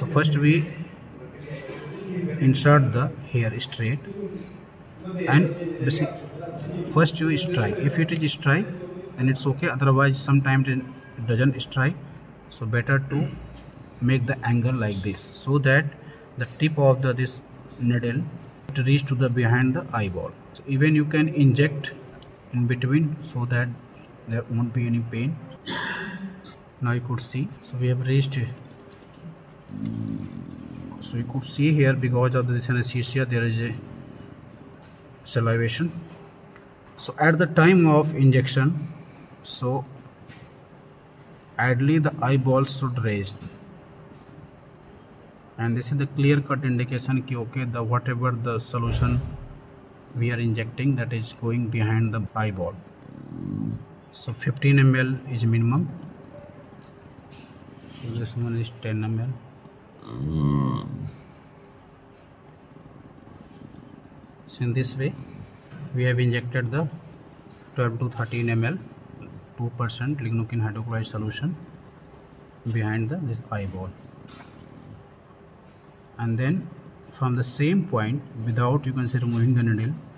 So first we insert the hair straight, and first you strike. If it is strike, then it's okay, otherwise sometimes it doesn't strike. So better to make the angle like this, so that the tip of this needle to reach to the behind the eyeball. So even you can inject in between, so that there won't be any pain. Now you could see, so we have reached. So you could see here, because of this anesthesia there is a salivation. So at the time of injection, so ideally the eyeballs should raise, and this is the clear cut indication ki okay, the whatever the solution we are injecting, that is going behind the eyeball. So 15 ml is minimum. So this one is 10 ml. So in this way we have injected the 12 to 13 ml 2% lignocaine hydrochloride solution behind this eyeball, and then from the same point, without, you can say, removing the needle,